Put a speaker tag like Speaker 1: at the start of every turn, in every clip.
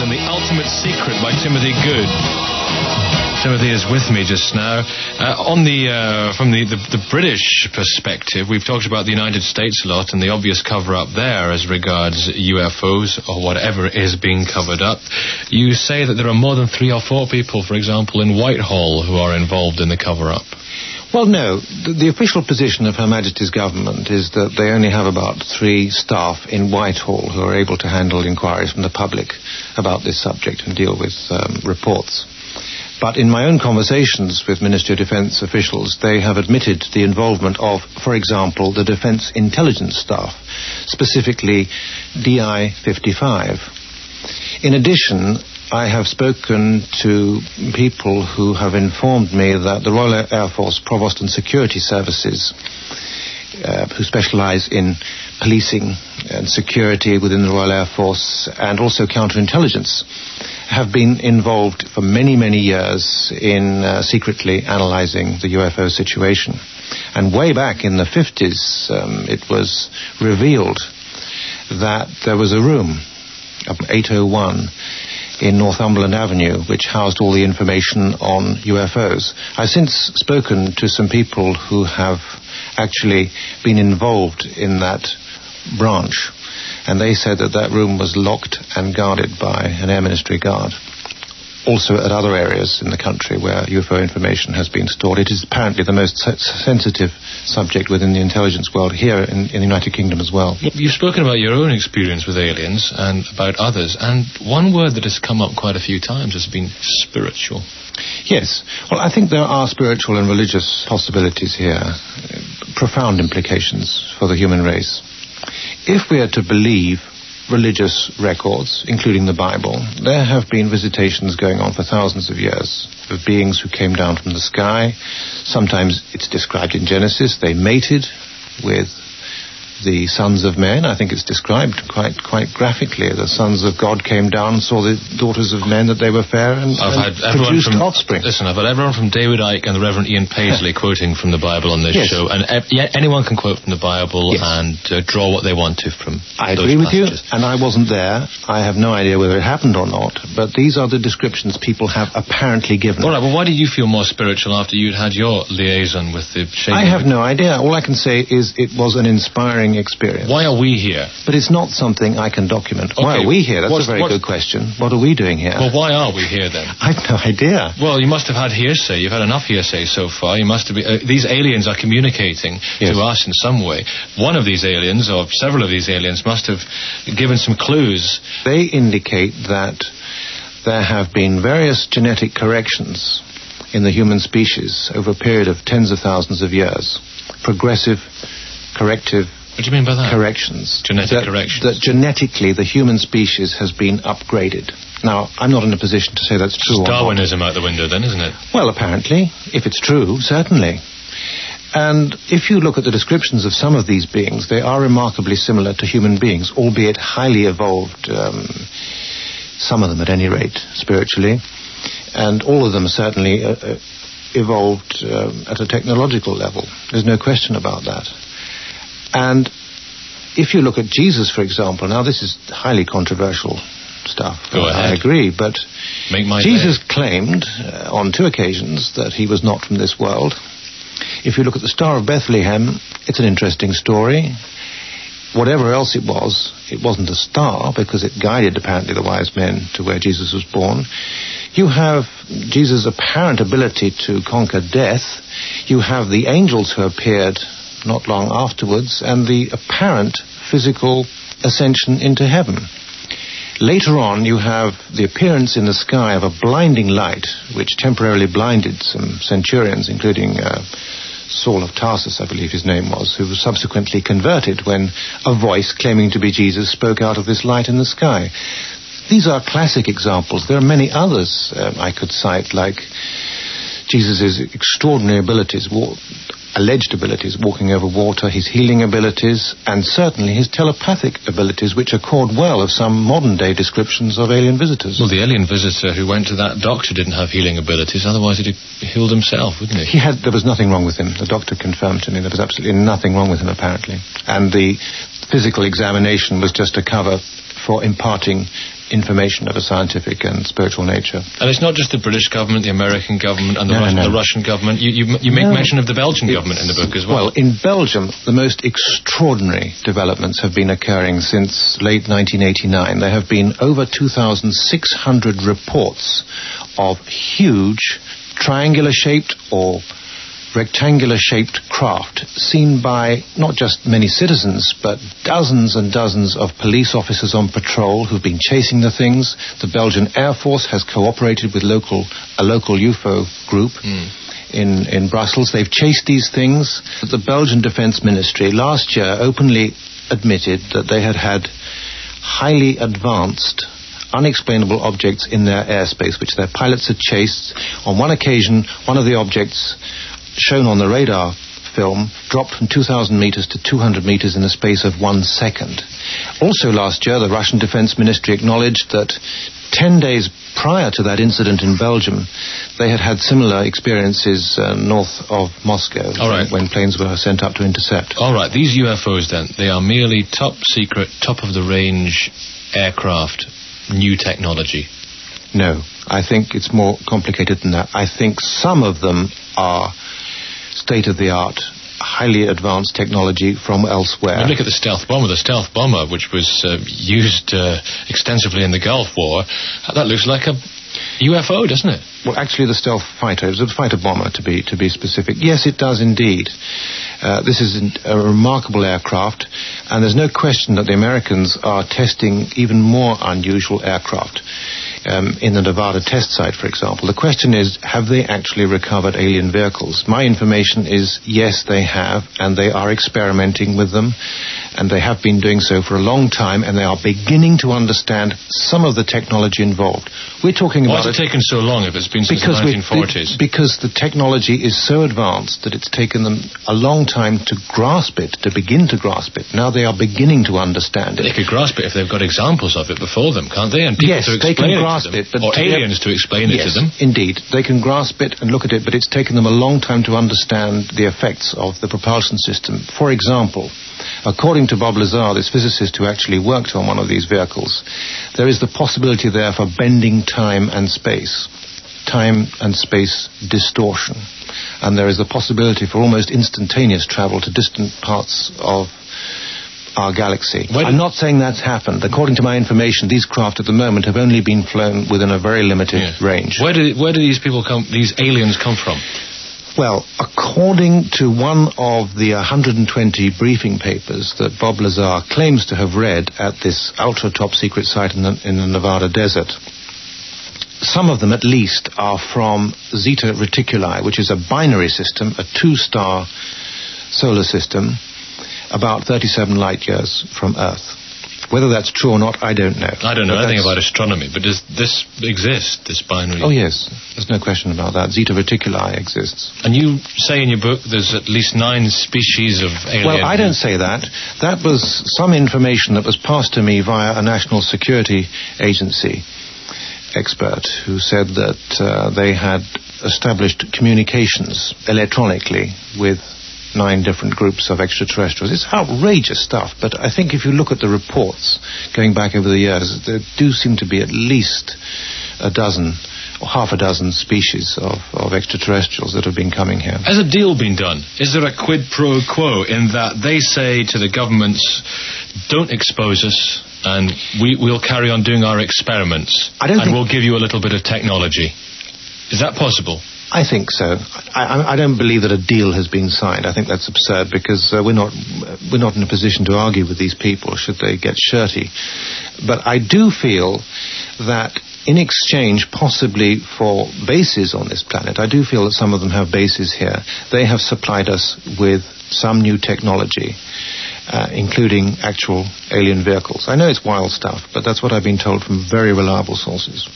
Speaker 1: and the Ultimate Secret by Timothy Good. Timothy is with me just now. From the British perspective, we've talked about the United States a lot and the obvious cover-up there as regards UFOs or whatever is being covered up. You say that there are more than 3 or 4 people, for example, in Whitehall who are involved in the cover-up.
Speaker 2: Well, no. The official position of Her Majesty's government is that they only have about 3 staff in Whitehall who are able to handle inquiries from the public about this subject and deal with reports. But in my own conversations with Ministry of Defence officials, they have admitted the involvement of, for example, the Defence Intelligence Staff, specifically DI-55. In addition, I have spoken to people who have informed me that the Royal Air Force Provost and Security Services, who specialise in policing and security within the Royal Air Force and also counterintelligence, have been involved for many, many years in secretly analysing the UFO situation. And way back in the 50s, it was revealed that there was a room, 801, in Northumberland Avenue, which housed all the information on UFOs. I've since spoken to some people who have actually been involved in that branch, and they said that that room was locked and guarded by an Air Ministry guard. Also at other areas in the country where UFO information has been stored. It is apparently the most sensitive subject within the intelligence world here in the United Kingdom as well.
Speaker 1: You've spoken about your own experience with aliens and about others, and one word that has come up quite a few times has been spiritual.
Speaker 2: Yes. Well, I think there are spiritual and religious possibilities here, profound implications for the human race. If we are to believe religious records, including the Bible, there have been visitations going on for thousands of years of beings who came down from the sky. Sometimes it's described in Genesis, they mated with the sons of men. I think it's described quite graphically. The sons of God came down and saw the daughters of men that they were fair and produced offspring.
Speaker 1: Listen, I've had everyone from David Icke and the Reverend Ian Paisley quoting from the Bible on this show, and anyone can quote from the Bible and draw what they want to from
Speaker 2: I agree with you, and I wasn't there. I have no idea whether it happened or not, but these are the descriptions people have apparently given.
Speaker 1: All right, well, why did you feel more spiritual after you'd had your liaison with the Shaman?
Speaker 2: I have no idea. All I can say is it was an inspiring experience.
Speaker 1: Why are we here?
Speaker 2: But it's not something I can document. Okay. Why are we here? That's a very good question. What are we doing here?
Speaker 1: Well, why are we here then?
Speaker 2: I've no idea.
Speaker 1: Well, you must have had hearsay. You've had enough hearsay so far. You must have been, these aliens are communicating to us in some way. One of these aliens, or several of these aliens, must have given some clues.
Speaker 2: They indicate that there have been various genetic corrections in the human species over a period of tens of thousands of years. Progressive, corrective.
Speaker 1: What do you mean by that?
Speaker 2: Corrections.
Speaker 1: Genetic corrections.
Speaker 2: That genetically the human species has been upgraded. Now, I'm not in a position to say that's true or not.
Speaker 1: Darwinism out the window then, isn't it?
Speaker 2: Well, apparently. If it's true, certainly. And if you look at the descriptions of some of these beings, they are remarkably similar to human beings, albeit highly evolved, some of them at any rate, spiritually. And all of them certainly evolved at a technological level. There's no question about that. And if you look at Jesus, for example, now this is highly controversial stuff.
Speaker 1: Go ahead.
Speaker 2: I agree, but Jesus
Speaker 1: day.
Speaker 2: claimed on 2 occasions that he was not from this world. If you look at the Star of Bethlehem, it's an interesting story. Whatever else it wasn't a star because it guided apparently the wise men to where Jesus was born. You have Jesus' apparent ability to conquer death. You have the angels who appeared not long afterwards, and the apparent physical ascension into heaven. Later on, you have the appearance in the sky of a blinding light, which temporarily blinded some centurions, including Saul of Tarsus, I believe his name was, who was subsequently converted when a voice claiming to be Jesus spoke out of this light in the sky. These are classic examples. There are many others I could cite, like Jesus' extraordinary abilities, alleged abilities, walking over water, his healing abilities, and certainly his telepathic abilities, which accord well with some modern-day descriptions of alien visitors.
Speaker 1: Well, the alien visitor who went to that doctor didn't have healing abilities, otherwise he'd have healed himself, wouldn't he?
Speaker 2: There was nothing wrong with him. The doctor confirmed to me there was absolutely nothing wrong with him, apparently. And the physical examination was just a cover for imparting information of a scientific and spiritual nature.
Speaker 1: And it's not just the British government, the American government, and the Russian government. You make mention of the Belgian government in the book as well.
Speaker 2: Well, in Belgium, the most extraordinary developments have been occurring since late 1989. There have been over 2,600 reports of huge triangular-shaped or rectangular-shaped craft seen by not just many citizens, but dozens and dozens of police officers on patrol who've been chasing the things. The Belgian Air Force has cooperated with a local UFO group in Brussels. They've chased these things. The Belgian Defense Ministry last year openly admitted that they had highly advanced unexplainable objects in their airspace, which their pilots had chased. On one occasion, one of the objects shown on the radar film dropped from 2,000 meters to 200 meters in the space of 1 second. Also last year, the Russian Defense Ministry acknowledged that 10 days prior to that incident in Belgium, they had similar experiences north of Moscow when planes were sent up to intercept.
Speaker 1: All right, these UFOs then, they are merely top secret, top-of-the-range aircraft, new technology?
Speaker 2: No, I think it's more complicated than that. I think some of them are state-of-the-art, highly advanced technology from elsewhere.
Speaker 1: You look at the stealth bomber, which was used extensively in the Gulf War. That looks like a UFO, doesn't it?
Speaker 2: Well, actually, the stealth fighter, it was a fighter bomber, to be specific. Yes, it does indeed. This is a remarkable aircraft, and there's no question that the Americans are testing even more unusual aircraft. In the Nevada test site, for example. The question is, have they actually recovered alien vehicles? My information is, yes, they have, and they are experimenting with them, and they have been doing so for a long time, and they are beginning to understand some of the technology involved. We're talking about...
Speaker 1: Why has it taken so long if it's been since the 1940s?
Speaker 2: Because the technology is so advanced that it's taken them a long time to grasp it, to begin to grasp it. Now they are beginning to understand it.
Speaker 1: They could grasp it if they've got examples of it before them, can't they? And people
Speaker 2: yes,
Speaker 1: to
Speaker 2: they can grasp
Speaker 1: it,
Speaker 2: but
Speaker 1: or aliens to explain it to them.
Speaker 2: Indeed. They can grasp it and look at it, but it's taken them a long time to understand the effects of the propulsion system. For example, according to Bob Lazar, this physicist who actually worked on one of these vehicles, there is the possibility there for bending time and space distortion. And there is the possibility for almost instantaneous travel to distant parts of our galaxy. I'm not saying that's happened. According to my information, these craft at the moment have only been flown within a very limited range.
Speaker 1: Where do these aliens come from?
Speaker 2: Well, according to one of the 120 briefing papers that Bob Lazar claims to have read at this ultra-top secret site in the Nevada desert, some of them at least are from Zeta Reticuli, which is a binary system, a 2-star solar system, about 37 light years from Earth. Whether that's true or not, I don't know.
Speaker 1: I don't know anything about astronomy, but does this exist, this binary?
Speaker 2: Oh, yes. There's no question about that. Zeta Reticuli exists.
Speaker 1: And you say in your book there's at least 9 species of alien...
Speaker 2: Well, I don't say that. That was some information that was passed to me via a national security agency expert who said that they had established communications electronically with 9 different groups of extraterrestrials. It's outrageous stuff, but I think if you look at the reports going back over the years, there do seem to be at least a dozen or half a dozen species of extraterrestrials that have been coming here.
Speaker 1: Has a deal been done? Is there a quid pro quo in that they say to the governments, don't expose us and we'll carry on doing our experiments and we'll give you a little bit of technology? Is that possible?
Speaker 2: I think so. I don't believe that a deal has been signed. I think that's absurd because we're not in a position to argue with these people should they get shirty. But I do feel that in exchange, possibly for bases on this planet, I do feel that some of them have bases here. They have supplied us with some new technology, including actual alien vehicles. I know it's wild stuff, but that's what I've been told from very reliable sources.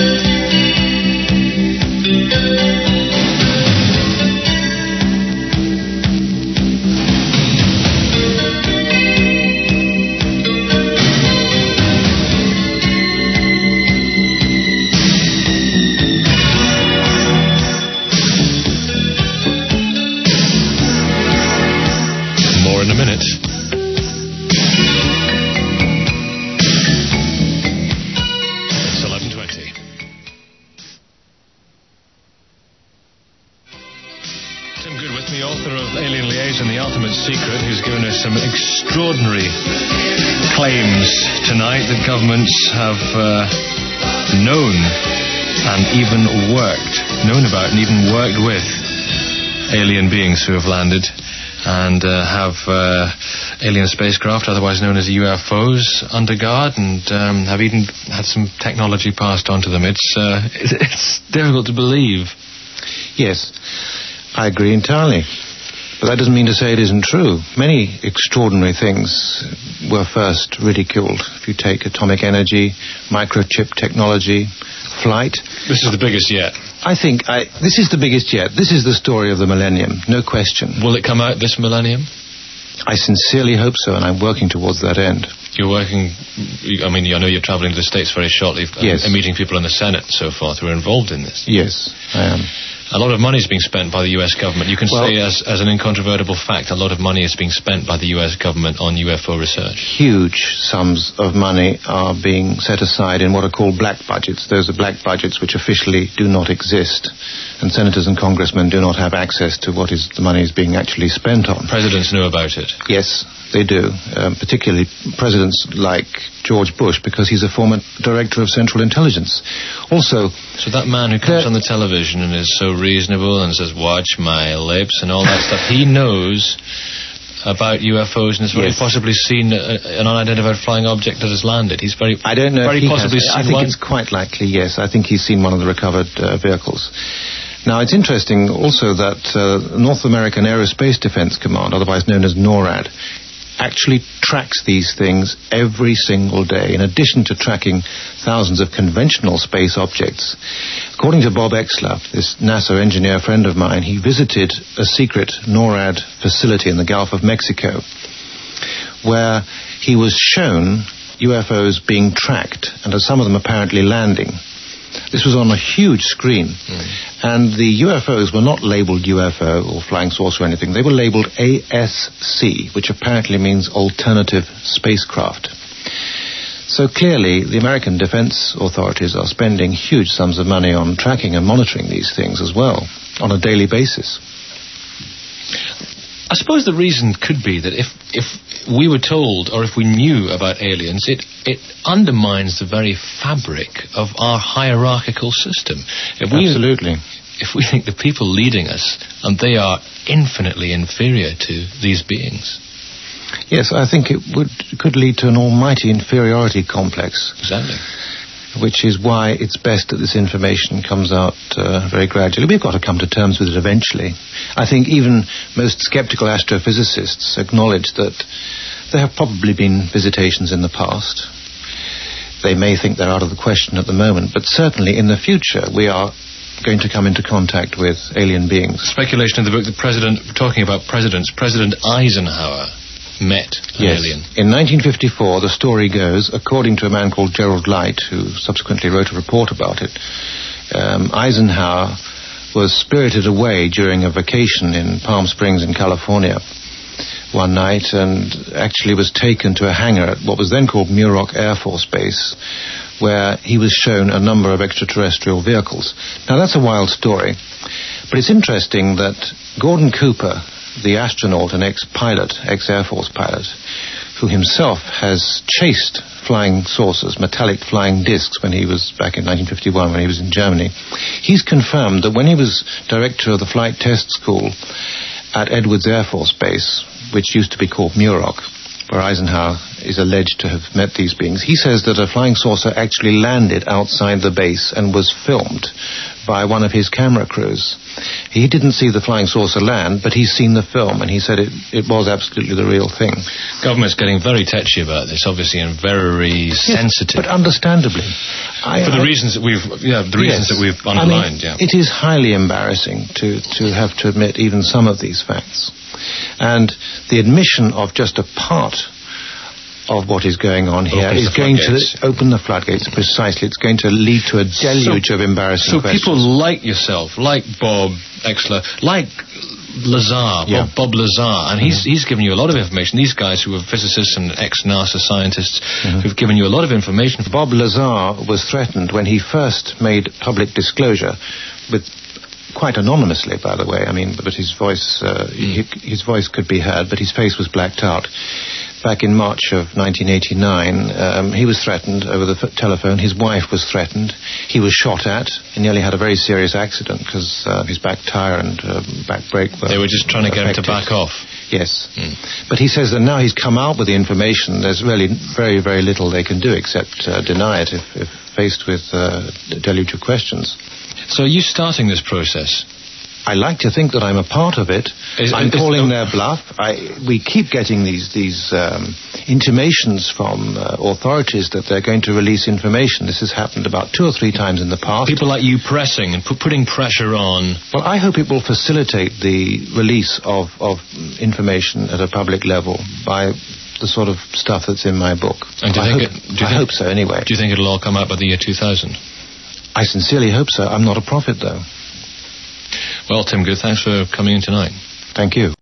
Speaker 1: More in a minute. Secret, who's given us some extraordinary claims tonight that governments have known about and even worked with alien beings who have landed and have alien spacecraft, otherwise known as UFOs, under guard, and have even had some technology passed on to them. It's difficult to believe.
Speaker 2: Yes, I agree entirely. But that doesn't mean to say it isn't true. Many extraordinary things were first ridiculed. If you take atomic energy, microchip technology, flight.
Speaker 1: This is the biggest yet.
Speaker 2: I think this is the biggest yet. This is the story of the millennium, no question.
Speaker 1: Will it come out this millennium?
Speaker 2: I sincerely hope so, and I'm working towards that end.
Speaker 1: You're working, I mean, I know you're travelling to the States very shortly,
Speaker 2: yes,
Speaker 1: and meeting people in the Senate and so forth who are involved in this.
Speaker 2: Yes, I am.
Speaker 1: A lot of money is being spent by the U.S. government. You can say as an incontrovertible fact, a lot of money is being spent by the U.S. government on UFO research.
Speaker 2: Huge sums of money are being set aside in what are called black budgets. Those are black budgets which officially do not exist. And senators and congressmen do not have access to what the money is being actually spent on.
Speaker 1: Presidents know about it.
Speaker 2: Yes, they do. Particularly presidents like George Bush, because he's a former director of Central Intelligence. Also,
Speaker 1: so that man who comes on the television and is so reasonable and says, "Watch my lips," and all that stuff, he knows about UFOs and has very possibly seen an unidentified flying object that has landed. He's very,
Speaker 2: I don't know
Speaker 1: very
Speaker 2: if he
Speaker 1: possibly
Speaker 2: has.
Speaker 1: seen
Speaker 2: I think
Speaker 1: one.
Speaker 2: It's quite likely, yes. I think he's seen one of the recovered vehicles. Now, it's interesting also that North American Aerospace Defense Command, otherwise known as NORAD, actually tracks these things every single day, in addition to tracking thousands of conventional space objects. According to Bob Exler, this NASA engineer friend of mine, he visited a secret NORAD facility in the Gulf of Mexico, where he was shown UFOs being tracked, and some of them apparently landing. This was on a huge screen, and the UFOs were not labelled UFO or flying saucer or anything. They were labelled ASC, which apparently means alternative spacecraft. So clearly, the American defense authorities are spending huge sums of money on tracking and monitoring these things as well, on a daily basis.
Speaker 1: I suppose the reason could be that if we were told, or if we knew about aliens, it undermines the very fabric of our hierarchical system.
Speaker 2: Absolutely.
Speaker 1: If we think the people leading us, and they are infinitely inferior to these beings.
Speaker 2: Yes, I think it could lead to an almighty inferiority complex.
Speaker 1: Exactly.
Speaker 2: Which is why it's best that this information comes out very gradually. We've got to come to terms with it eventually. I think even most skeptical astrophysicists acknowledge that there have probably been visitations in the past. They may think they're out of the question at the moment, but certainly in the future we are going to come into contact with alien beings.
Speaker 1: Speculation in the book, talking about presidents, President Eisenhower met an alien.
Speaker 2: In 1954, the story goes, according to a man called Gerald Light, who subsequently wrote a report about it, Eisenhower was spirited away during a vacation in Palm Springs in California one night and actually was taken to a hangar at what was then called Muroc Air Force Base, where he was shown a number of extraterrestrial vehicles. Now, that's a wild story, but it's interesting that Gordon Cooper, the astronaut and ex-pilot, ex-Air Force pilot, who himself has chased flying saucers, metallic flying discs, when he was back in 1951, when he was in Germany, he's confirmed that when he was director of the flight test school at Edwards Air Force Base, which used to be called Muroc, where Eisenhower is alleged to have met these beings, he says that a flying saucer actually landed outside the base and was filmed by one of his camera crews. He didn't see the flying saucer land, but he's seen the film, and he said it was absolutely the real thing.
Speaker 1: Government's getting very touchy about this, obviously, and very sensitive.
Speaker 2: But understandably.
Speaker 1: For the reasons that we've underlined.
Speaker 2: It is highly embarrassing to have to admit even some of these facts. And the admission of just a part of what is going on here is going to open the floodgates, precisely. It's going to lead to a deluge of embarrassing questions.
Speaker 1: So people like yourself, like Bob Exler, like Lazar, Bob Lazar, and he's given you a lot of information. These guys who are physicists and ex-NASA scientists who've given you a lot of information.
Speaker 2: Bob Lazar was threatened when he first made public disclosure with quite anonymously, by the way. I mean, but his voice, his voice could be heard, but his face was blacked out. Back in March of 1989, he was threatened over the telephone. His wife was threatened. He was shot at. He nearly had a very serious accident because his back tire and back brake were
Speaker 1: They were just trying to get him to back off.
Speaker 2: Yes. But he says that now he's come out with the information, there's really very, very little they can do except deny it if faced with a deluge of questions.
Speaker 1: So are you starting this process?
Speaker 2: I like to think that I'm a part of it. I'm calling their bluff. We keep getting these intimations from authorities that they're going to release information. This has happened about 2 or 3 times in the past.
Speaker 1: People like you pressing and putting pressure on.
Speaker 2: Well, I hope it will facilitate the release of information at a public level by the sort of stuff that's in my book.
Speaker 1: And
Speaker 2: I hope so, anyway.
Speaker 1: Do you think it'll all come out by the year 2000?
Speaker 2: I sincerely hope so. I'm not a prophet, though.
Speaker 1: Well, Tim Good, thanks for coming in tonight.
Speaker 2: Thank you.